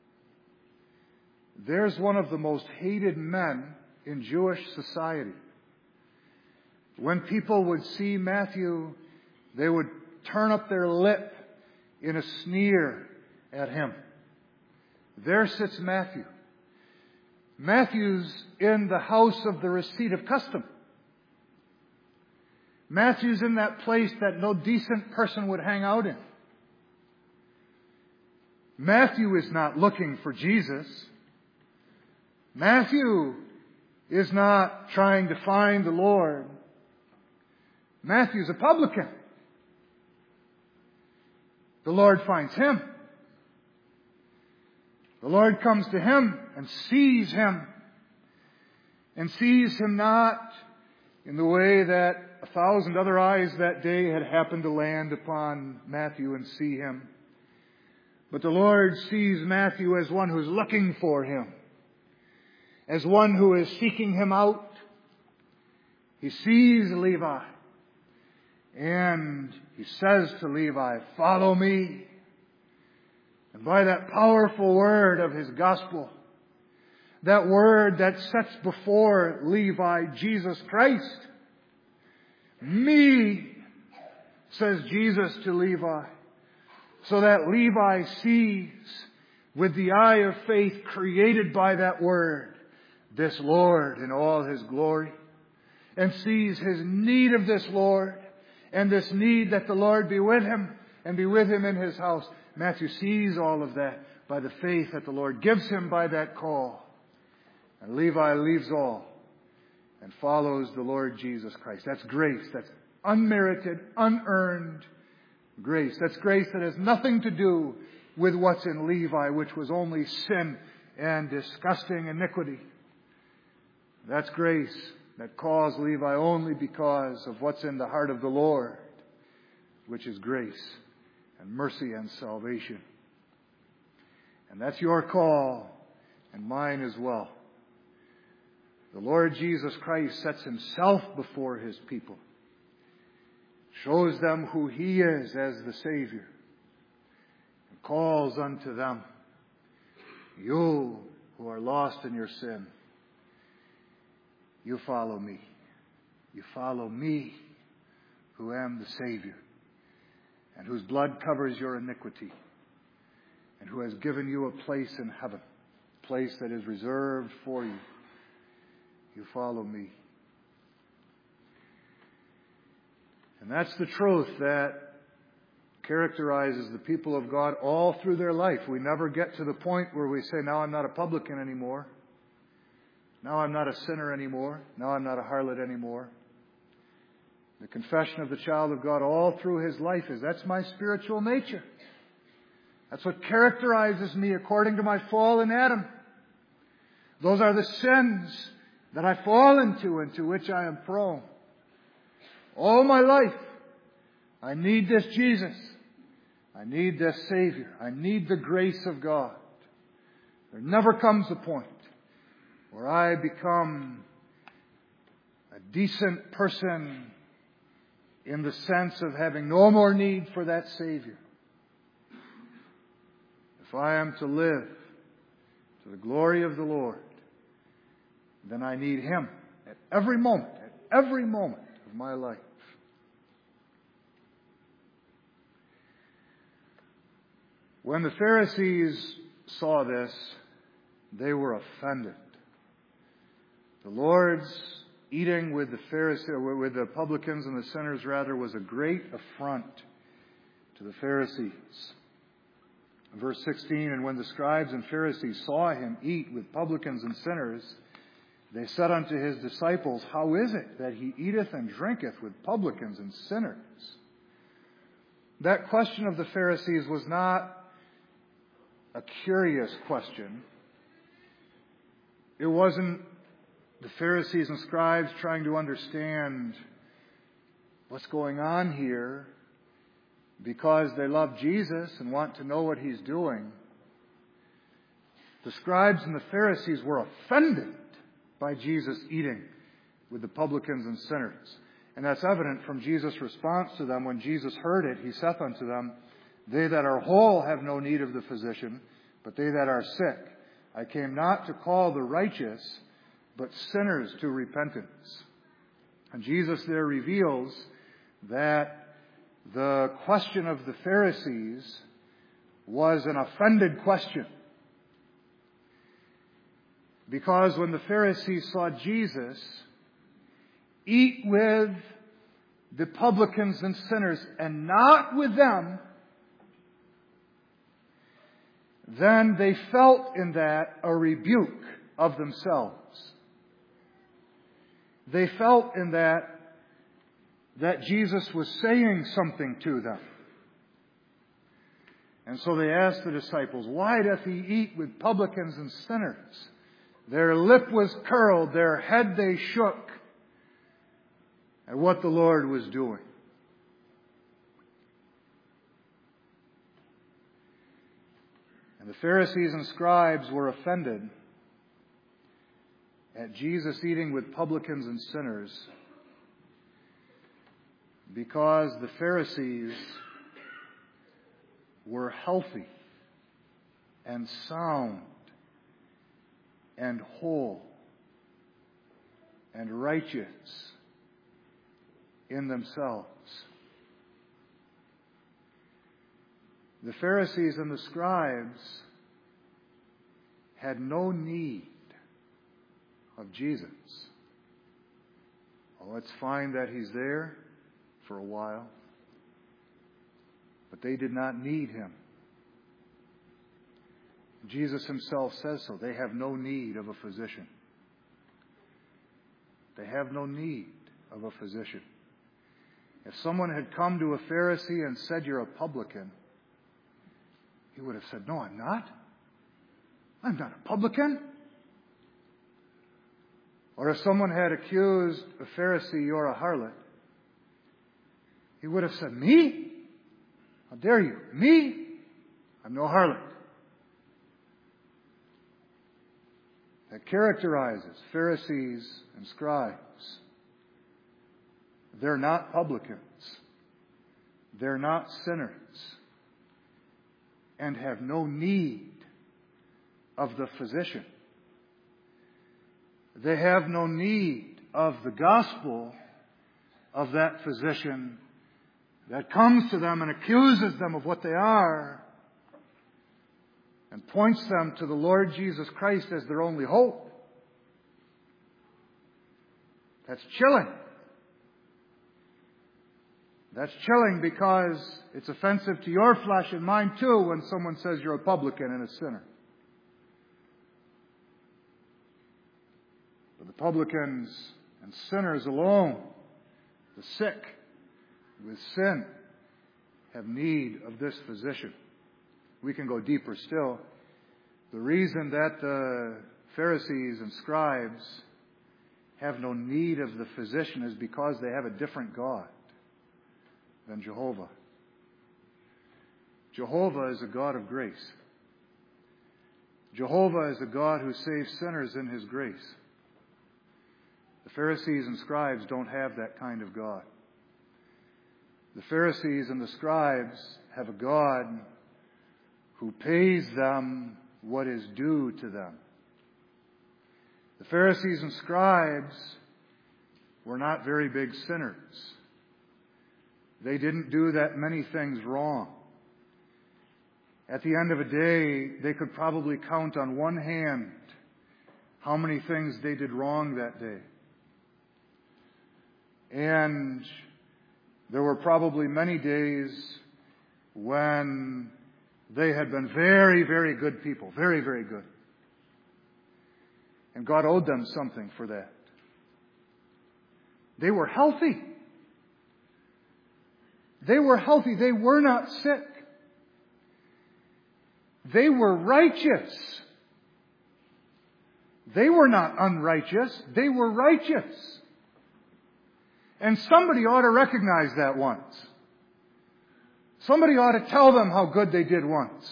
Speaker 1: There's one of the most hated men in Jewish society. When people would see Matthew, they would turn up their lip in a sneer at him. There sits Matthew. Matthew's in the house of the receipt of custom. Matthew's in that place that no decent person would hang out in. Matthew is not looking for Jesus. Matthew is not trying to find the Lord. Matthew's a publican. The Lord finds him. The Lord comes to him and sees him. And sees him not in the way that a thousand other eyes that day had happened to land upon Matthew and see him. But the Lord sees Matthew as one who's looking for him. As one who is seeking him out. He sees Levi. And he says to Levi, "Follow me." And by that powerful word of His gospel, that word that sets before Levi Jesus Christ, "Me," says Jesus to Levi, so that Levi sees with the eye of faith created by that word, this Lord in all His glory, and sees his need of this Lord, and this need that the Lord be with him and be with him in His house. Matthew sees all of that by the faith that the Lord gives him by that call. And Levi leaves all and follows the Lord Jesus Christ. That's grace. That's unmerited, unearned grace. That's grace that has nothing to do with what's in Levi, which was only sin and disgusting iniquity. That's grace that calls Levi only because of what's in the heart of the Lord, which is grace and mercy and salvation. And that's your call and mine as well. The Lord Jesus Christ sets himself before his people, shows them who he is as the Savior, and calls unto them, you who are lost in your sin, you follow me. You follow me, who am the Savior, and whose blood covers your iniquity, and who has given you a place in heaven, a place that is reserved for you. You follow me. And that's the truth that characterizes the people of God all through their life. We never get to the point where we say, now I'm not a publican anymore. Now I'm not a sinner anymore. Now I'm not a harlot anymore. The confession of the child of God all through his life is, that's my spiritual nature. That's what characterizes me according to my fall in Adam. Those are the sins that I fall into and to which I am prone. All my life, I need this Jesus. I need this Savior. I need the grace of God. There never comes a point where I become a decent person in the sense of having no more need for that Savior. If I am to live to the glory of the Lord, then I need him at every moment, at every moment of my life. When the Pharisees saw this, they were offended. The Lord's eating with the Pharisees, with the publicans and the sinners, rather, was a great affront to the Pharisees. Verse sixteen, and when the scribes and Pharisees saw him eat with publicans and sinners, they said unto his disciples, how is it that he eateth and drinketh with publicans and sinners? That question of the Pharisees was not a curious question. It wasn't the Pharisees and scribes trying to understand what's going on here because they love Jesus and want to know what he's doing. The scribes and the Pharisees were offended by Jesus eating with the publicans and sinners. And that's evident from Jesus' response to them. When Jesus heard it, he saith unto them, they that are whole have no need of the physician, but they that are sick. I came not to call the righteous, but sinners to repentance. And Jesus there reveals that the question of the Pharisees was an offended question. Because when the Pharisees saw Jesus eat with the publicans and sinners and not with them, then they felt in that a rebuke of themselves. They felt in that that Jesus was saying something to them. And so they asked the disciples, why doth he eat with publicans and sinners? Their lip was curled, their head they shook at what the Lord was doing. And the Pharisees and scribes were offended at Jesus eating with publicans and sinners because the Pharisees were healthy and sound and whole and righteous in themselves. The Pharisees and the scribes had no need of Jesus. Oh, it's fine that he's there for a while, but they did not need him Jesus himself says so. They have no need of a physician. They have no need of a physician. If someone had come to a Pharisee and said, "You're a publican," he would have said, "No, I'm not. I'm not a publican." Or if someone had accused a Pharisee, "You're a harlot," he would have said, "Me? How dare you? Me? I'm no harlot." That characterizes Pharisees and scribes. They're not publicans. They're not sinners. And have no need of the physician. They have no need of the gospel of that physician that comes to them and accuses them of what they are and points them to the Lord Jesus Christ as their only hope. That's chilling. That's chilling because it's offensive to your flesh and mine too when someone says you're a publican and a sinner. But the publicans and sinners alone, the sick with sin, have need of this physician. We can go deeper still. The reason that the Pharisees and scribes have no need of the physician is because they have a different God than Jehovah. Jehovah is a God of grace. Jehovah is a God who saves sinners in His grace. The Pharisees and scribes don't have that kind of God. The Pharisees and the scribes have a God who pays them what is due to them. The Pharisees and scribes were not very big sinners. They didn't do that many things wrong. At the end of a day, they could probably count on one hand how many things they did wrong that day. And there were probably many days when they had been very, very good people. Very, very good. And God owed them something for that. They were healthy. They were healthy. They were not sick. They were righteous. They were not unrighteous. They were righteous. And somebody ought to recognize that once. Somebody ought to tell them how good they did once.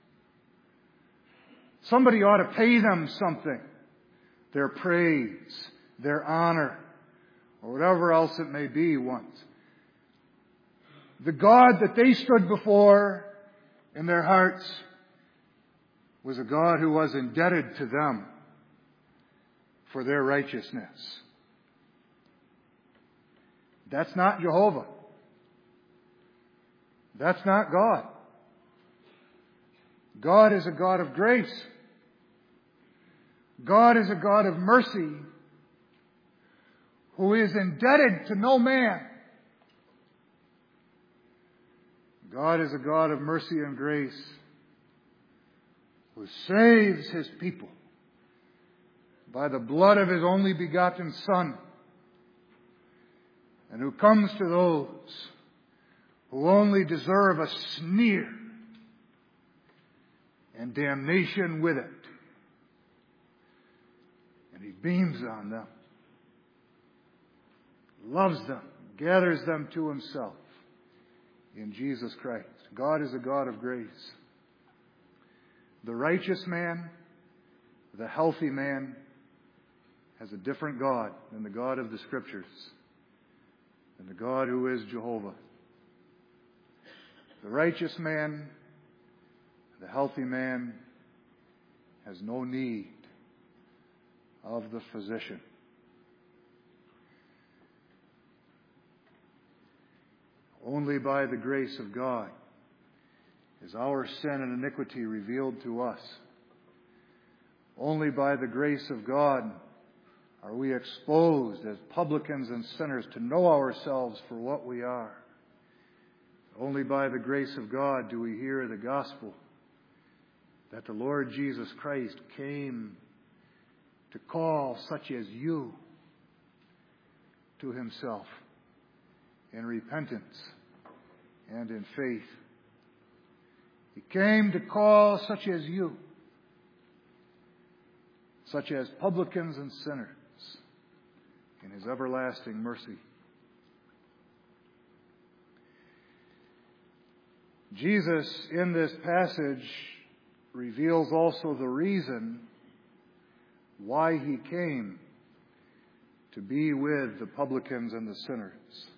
Speaker 1: Somebody ought to pay them something. Their praise, their honor, or whatever else it may be once. The God that they stood before in their hearts was a God who was indebted to them for their righteousness. That's not Jehovah. That's not God. God is a God of grace. God is a God of mercy who is indebted to no man. God is a God of mercy and grace who saves His people by the blood of His only begotten Son, and who comes to those who only deserve a sneer and damnation with it. And He beams on them, loves them, gathers them to Himself in Jesus Christ. God is a God of grace. The righteous man, the healthy man, has a different God than the God of the Scriptures, than the God who is Jehovah. The righteous man, the healthy man, has no need of the physician. Only by the grace of God is our sin and iniquity revealed to us. Only by the grace of God are we exposed as publicans and sinners to know ourselves for what we are. Only by the grace of God do we hear the gospel that the Lord Jesus Christ came to call such as you to himself in repentance and in faith. He came to call such as you, such as publicans and sinners, in his everlasting mercy. Jesus, in this passage, reveals also the reason why he came to be with the publicans and the sinners.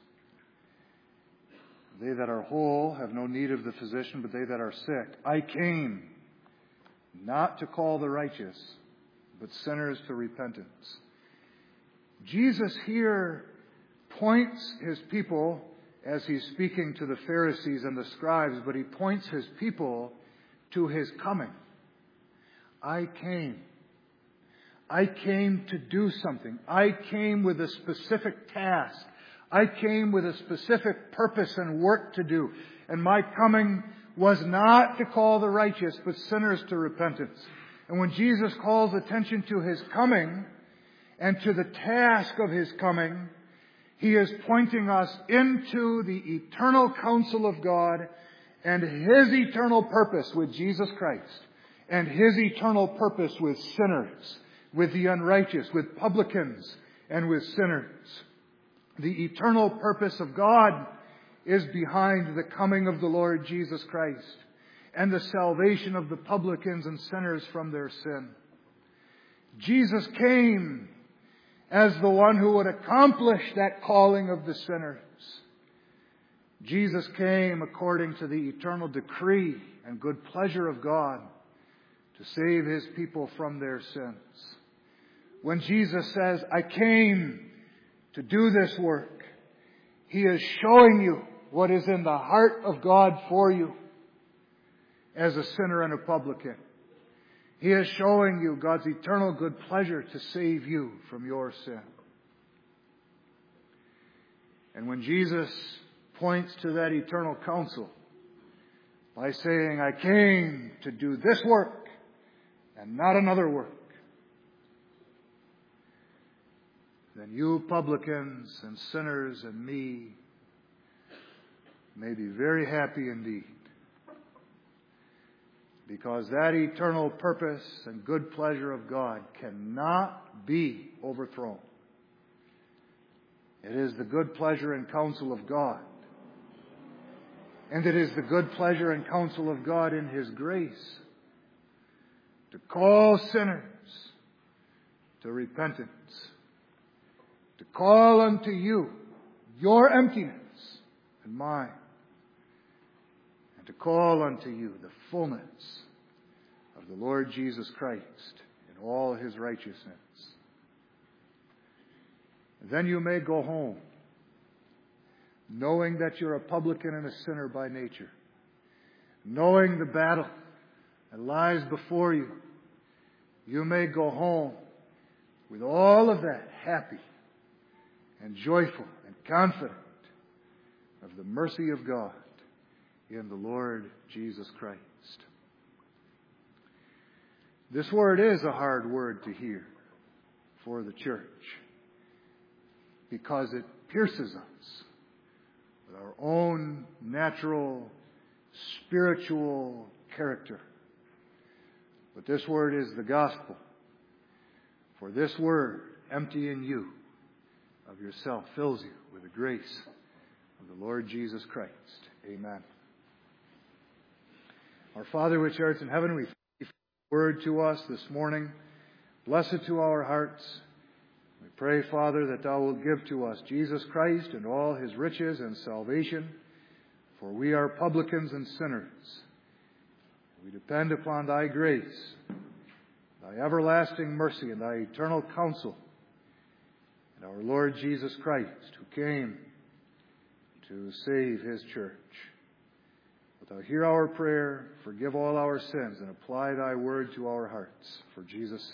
Speaker 1: They that are whole have no need of the physician, but they that are sick. I came not to call the righteous, but sinners to repentance. Jesus here points his people, as he's speaking to the Pharisees and the scribes, but he points his people to his coming. I came. I came to do something. I came with a specific task. I came with a specific purpose and work to do. And my coming was not to call the righteous, but sinners to repentance. And when Jesus calls attention to his coming and to the task of his coming, he is pointing us into the eternal counsel of God and his eternal purpose with Jesus Christ and his eternal purpose with sinners, with the unrighteous, with publicans, and with sinners. The eternal purpose of God is behind the coming of the Lord Jesus Christ and the salvation of the publicans and sinners from their sin. Jesus came as the one who would accomplish that calling of the sinners. Jesus came according to the eternal decree and good pleasure of God to save his people from their sins. When Jesus says, I came to do this work, he is showing you what is in the heart of God for you as a sinner and a publican. He is showing you God's eternal good pleasure to save you from your sin. And when Jesus points to that eternal counsel by saying, I came to do this work and not another work, then you publicans and sinners and me may be very happy indeed. Because that eternal purpose and good pleasure of God cannot be overthrown. It is the good pleasure and counsel of God. And it is the good pleasure and counsel of God in his grace to call sinners to repentance. To call unto you your emptiness and mine. And to call unto you the fullness of the Lord Jesus Christ in all his righteousness. Then you may go home, knowing that you're a publican and a sinner by nature, knowing the battle that lies before you. You may go home with all of that happy and joyful and confident of the mercy of God in the Lord Jesus Christ. This word is a hard word to hear for the church because it pierces us with our own natural, spiritual character. But this word is the gospel. For this word, emptying you of yourself, fills you with the grace of the Lord Jesus Christ. Amen. Our Father which art in heaven, we thank you for the word to us this morning. Bless it to our hearts. We pray, Father, that thou wilt give to us Jesus Christ and all his riches and salvation, for we are publicans and sinners. We depend upon thy grace, thy everlasting mercy, and thy eternal counsel, and our Lord Jesus Christ, who came to save his church. Wilt thou hear our prayer, forgive all our sins, and apply thy word to our hearts. For Jesus' sake.